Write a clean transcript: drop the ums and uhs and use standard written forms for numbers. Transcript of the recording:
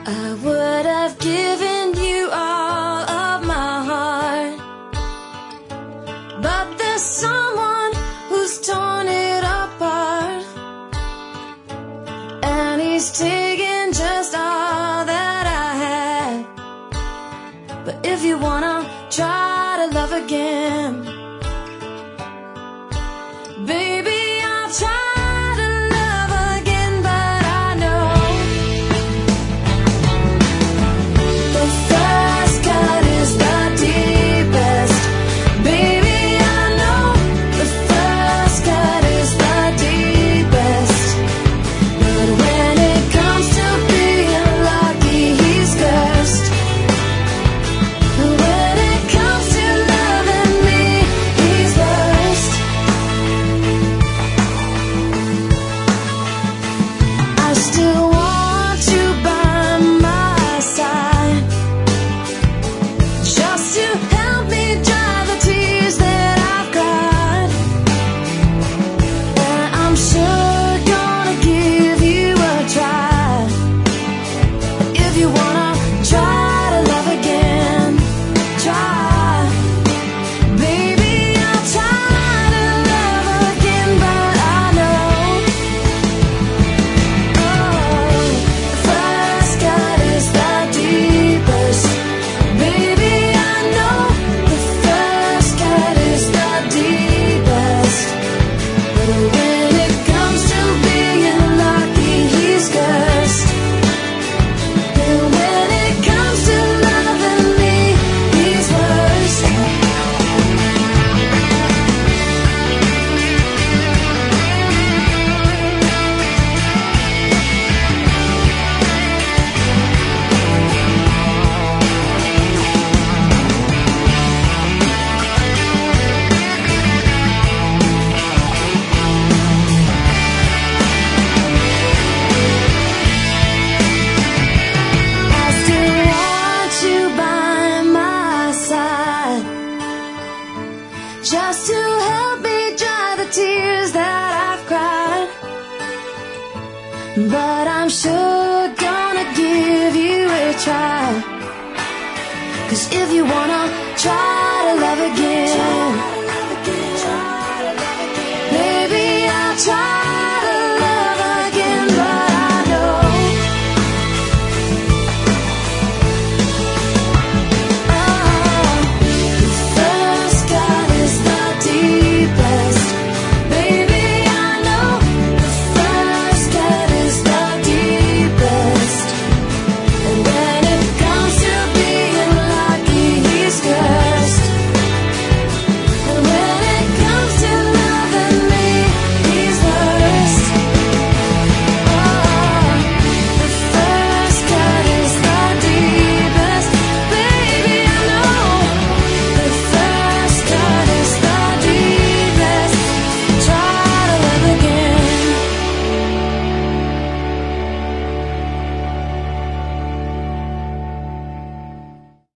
I would have given you all of my heart, but there's someone who's torn it apart, and he's taken just all that I had. But if you wanna try to love again, baby, I'll try. Just to help me dry the tears that I've cried. But I'm sure gonna give you a try. 'Cause if you wanna try to love again,